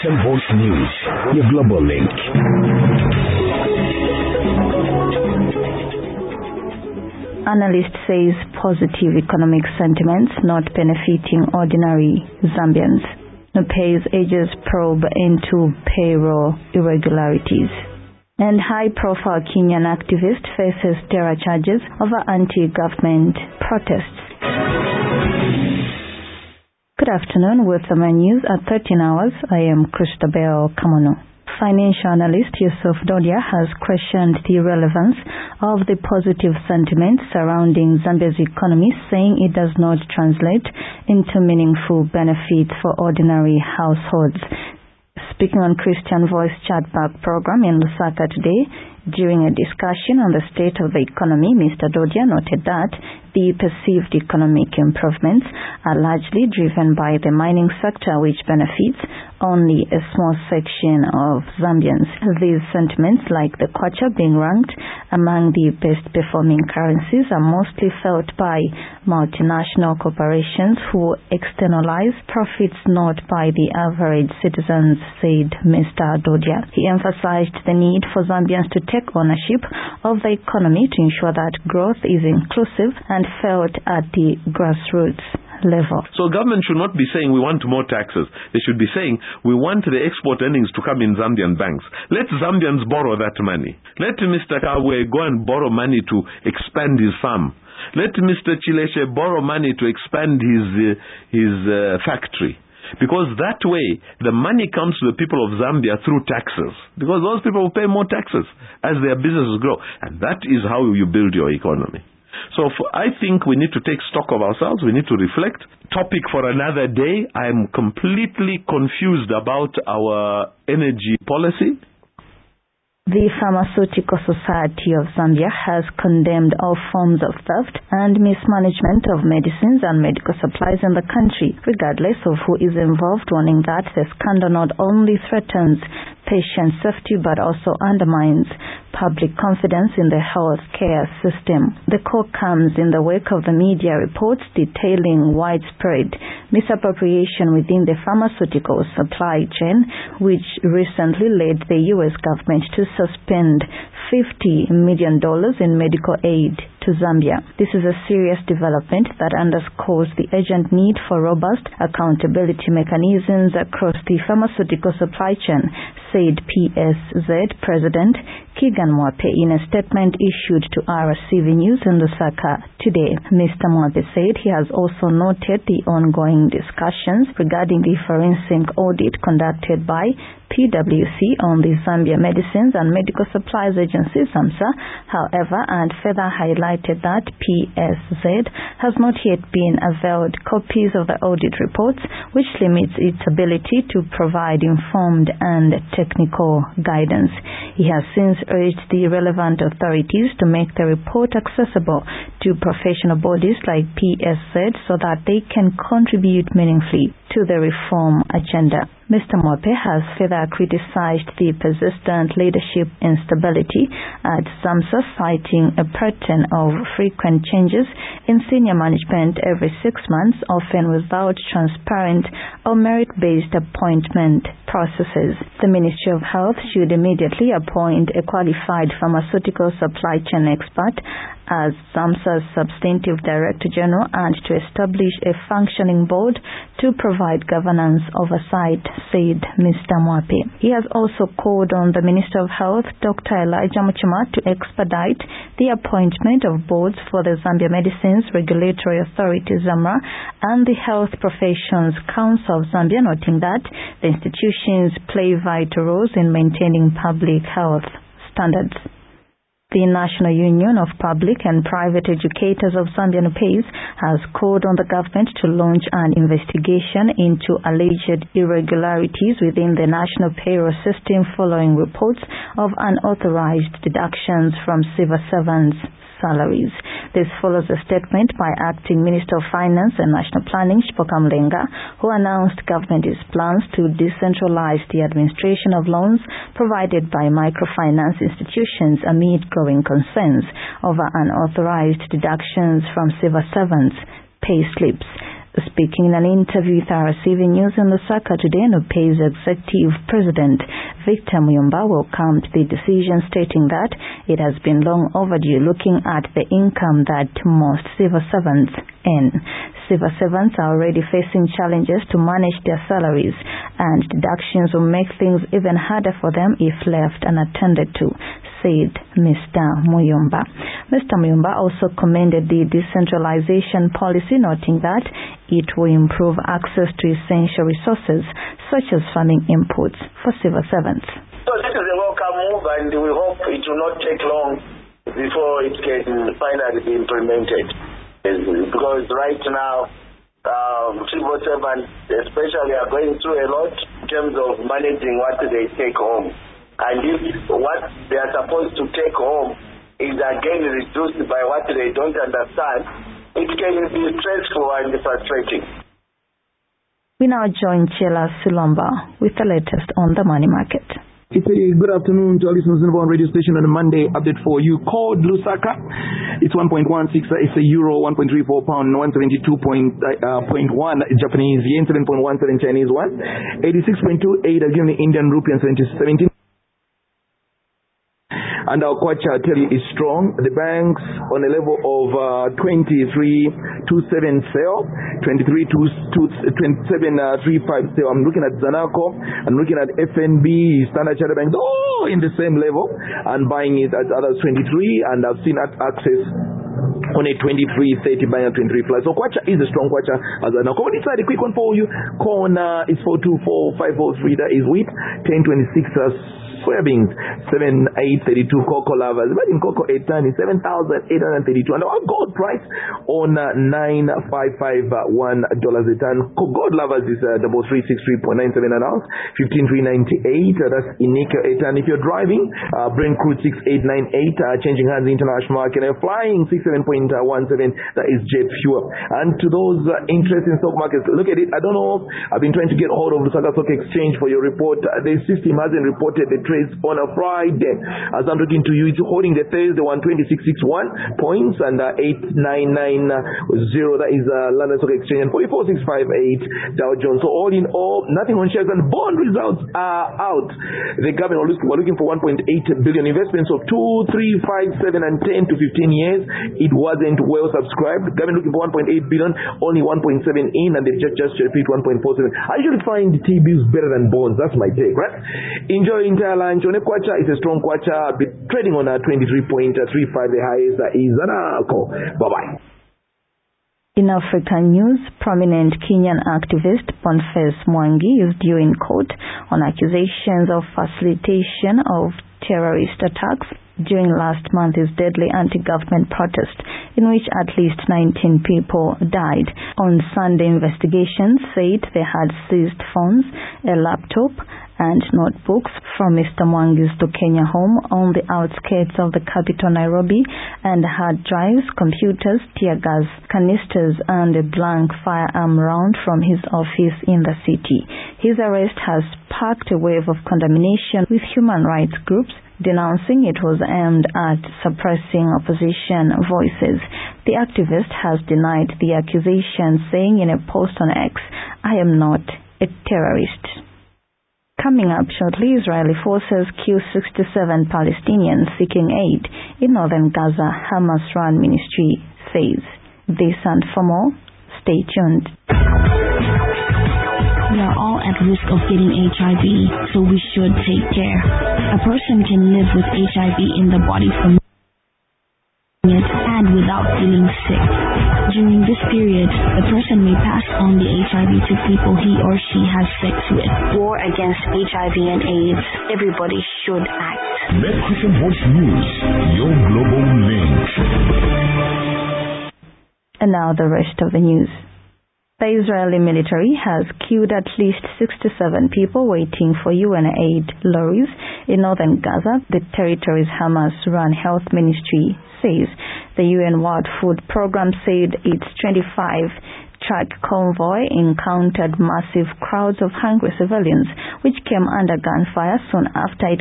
African Voice News, your global link. Analyst says positive economic sentiments not benefiting ordinary Zambians. NUPE's ages probe into payroll irregularities. And high-profile Kenyan activist faces terror charges over anti-government protests. Good afternoon. With the news at 13 hours, I am Christabel Kamono. Financial analyst Yusuf Dodia has questioned the relevance of the positive sentiment surrounding Zambia's economy, saying it does not translate into meaningful benefits for ordinary households. Speaking on Christian Voice Chatback program in Lusaka today, during a discussion on the state of the economy, Mr. Dodia noted that the perceived economic improvements are largely driven by the mining sector, which benefits only a small section of Zambians. These sentiments, like the kwacha being ranked among the best performing currencies, are mostly felt by multinational corporations who externalize profits not by the average citizens, said Mr. Dodia. He emphasized the need for Zambians to take ownership of the economy to ensure that growth is inclusive and felt at the grassroots level. So government should not be saying we want more taxes. They should be saying we want the export earnings to come in Zambian banks. Let Zambians borrow that money. Let Mr. Kawe go and borrow money to expand his farm. Let Mr. Chileshe borrow money to expand his factory. Because that way, the money comes to the people of Zambia through taxes. Because those people will pay more taxes as their businesses grow. And that is how you build your economy. So I think we need to take stock of ourselves. We need to reflect. Topic for another day. I'm completely confused about our energy policy. The Pharmaceutical Society of Zambia has condemned all forms of theft and mismanagement of medicines and medical supplies in the country, regardless of who is involved, warning that the scandal not only threatens patient safety but also undermines public confidence in the health care system. The call comes in the wake of the media reports detailing widespread misappropriation within the pharmaceutical supply chain, which recently led the U.S. government to suspend $50 million in medical aid to Zambia. This is a serious development that underscores the urgent need for robust accountability mechanisms across the pharmaceutical supply chain, said PSZ President Kigan Mwape in a statement issued to RCV News in Lusaka today. Mr. Mwape said he has also noted the ongoing discussions regarding the forensic audit conducted by PwC on the Zambia Medicines and Medical Supplies Agency, SAMSA, however, and further highlighted that PSZ has not yet been availed copies of the audit reports, which limits its ability to provide informed and technical guidance. He has since urged the relevant authorities to make the report accessible to professional bodies like PSZ so that they can contribute meaningfully to the reform agenda. Mr. Mwape has further criticized the persistent leadership instability at SAMSA, citing a pattern of frequent changes in senior management every 6 months, often without transparent or merit-based appointment processes. The Ministry of Health should immediately appoint a qualified pharmaceutical supply chain expert as SAMSA's substantive Director General and to establish a functioning board to provide governance oversight, said Mr. Mwape. He has also called on the Minister of Health, Dr. Elijah Muchima, to expedite the appointment of boards for the Zambia Medicines Regulatory Authority, ZAMRA, and the Health Professions Council of Zambia, noting that the institutions play vital roles in maintaining public health standards. The National Union of Public and Private Educators of Zambia, NUPES, has called on the government to launch an investigation into alleged irregularities within the national payroll system following reports of unauthorized deductions from civil servants' salaries. This follows a statement by Acting Minister of Finance and National Planning, Shipoka Mlenga, who announced government's plans to decentralize the administration of loans provided by microfinance institutions amid growing concerns over unauthorized deductions from civil servants' pay slips. Speaking in an interview with RCV News in Lusaka today, NUPE's Executive President Victor Muyomba welcomed the decision, stating that it has been long overdue looking at the income that most civil servants earn. Civil servants are already facing challenges to manage their salaries, and deductions will make things even harder for them if left unattended to, said Mr. Muyomba. Mr. Muyomba also commended the decentralization policy, noting that it will improve access to essential resources such as farming inputs for civil servants. So this is a welcome move, and we hope it will not take long before it can finally be implemented. Because right now, civil servants especially are going through a lot in terms of managing what they take home. And if what they are supposed to take home is again reduced by what they don't understand, it can be stressful and frustrating. We now join Chela Silomba with the latest on the money market. It's a good afternoon to our listeners on radio station on a Monday update for you. Called Lusaka, it's 1.16, it's a euro, 1.34 pound, 172.1 Japanese yen, 7.17 Chinese yuan, 86.28 again the Indian rupee, and 17. And our kwacha, I tell you, is strong. The banks on a level of 23.27 sale, 27.35 sale. I'm looking at Zanaco, I'm looking at FNB, Standard Chartered Bank, all in the same level, and buying it at others 23, and I've seen at Access on a 23.30 buying at 23 plus. So kwacha is a strong kwacha as a commodity side. A quick one for you. Corn is 424,543. That is wheat 1026. Soybeans 7,832. Cocoa lovers, imagine cocoa 8 ton is 7,832. And our gold price on $9,551 a ton. Gold lovers is 3,363.97 an ounce, 15,398. That's in nickel 8 ton. If you're driving, Brent crude 6,898, changing hands international market, flying 67.17. That is jet fuel. And to those interested in stock markets, look at it. I don't know. I've been trying to get hold of the Lusaka Stock Exchange for your report. The system hasn't reported the trades on a Friday. As I'm talking to you, it's holding the Thursday 126.61 points and 8990. That is London Stock Exchange, and 44,658 Dow Jones. So all in all, nothing on shares, and bond results are out. The government were looking for 1.8 billion investments of 2, 3, 5, 7, and 10 to 15 years. It wasn't well subscribed. Government looking for 1.8 billion, only 1.7 in, and they just repeat 1.47. I usually find T-bills better than bonds. That's my take, right? Enjoy entire lunch. On a kwacha, it's a strong kwacha. I'll be trading on a 23.35. The highest is Zanako. Bye-bye. In African news, prominent Kenyan activist Boniface Mwangi is due in court on accusations of facilitation of terrorist attacks during last month's deadly anti-government protest, in which at least 19 people died. On Sunday, investigations said they had seized phones, a laptop, and notebooks from Mr. Mwangi's Kenya home on the outskirts of the capital, Nairobi, and hard drives, computers, tear gas canisters, and a blank firearm round from his office in the city. His arrest has sparked a wave of condemnation, with human rights groups denouncing it was aimed at suppressing opposition voices. The activist has denied the accusation, saying in a post on X, "I am not a terrorist." Coming up shortly, Israeli forces kill 67 Palestinians seeking aid in northern Gaza, Hamas-run ministry says. This and for more, stay tuned. We are all at risk of getting HIV, so we should take care. A person can live with HIV in the body for minutes and without feeling sick. During this period, the person may pass on the HIV to people he or she has sex with. War against HIV and AIDS. Everybody should act. Met Christian Voice News, your global link. And now the rest of the news. The Israeli military has killed at least 67 people waiting for UN aid lorries in northern Gaza, the territory's Hamas-run health ministry says. The UN World Food Programme said its 25-truck convoy encountered massive crowds of hungry civilians, which came under gunfire soon after it